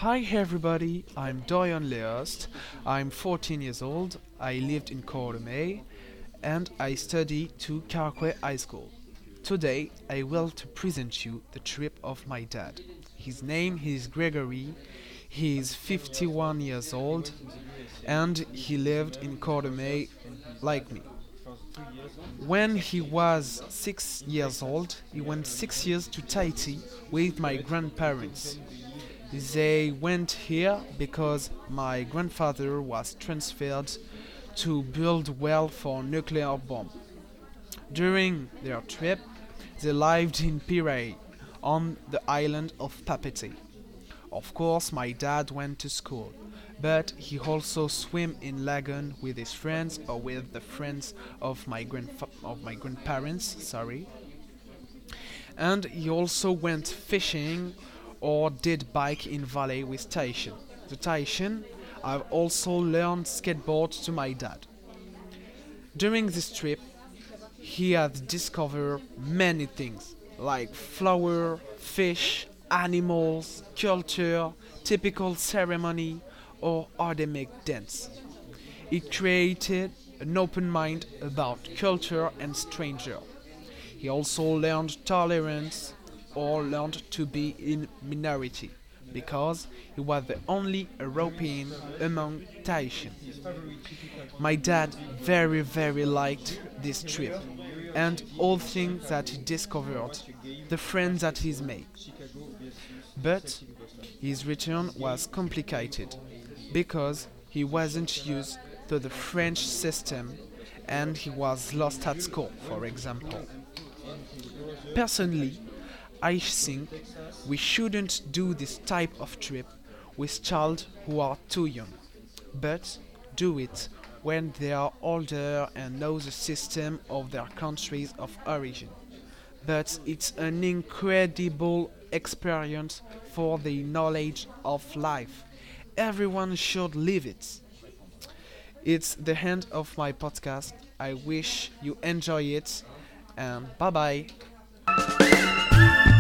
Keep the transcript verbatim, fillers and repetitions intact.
Hi everybody, I'm Dorian Leost. I'm fourteen years old. I lived in Cordemais and I study to Carquet High School. Today I will to present you the trip of my dad. His name is Gregory. He is fifty-one years old and he lived in Cordemais like me. When he was six years old, he went six years to Tahiti with my grandparents. They went here because my grandfather was transferred to build well for nuclear bomb. During their trip, they lived in Pirae on the island of Papeete. Of course, my dad went to school, but he also swam in lagoon with his friends or with the friends of my grandfa- of my grandparents. Sorry, and he also went fishing or did bike in valley with Tahitian. The Tahitian I've also learned skateboard to my dad. During this trip, he had discovered many things like flower, fish, animals, culture, typical ceremony, or how they make dance. It created an open mind about culture and stranger. He also learned tolerance or learned to be in minority because he was the only European among Tahitian. My dad very very liked this trip and all things that he discovered, the friends that he's made. But his return was complicated because he wasn't used to the French system and he was lost at school, for example. Personally, I think we shouldn't do this type of trip with child who are too young, but do it when they are older and know the system of their countries of origin. But it's an incredible experience for the knowledge of life. Everyone should live it. It's the end of my podcast. I wish you enjoy it and bye bye.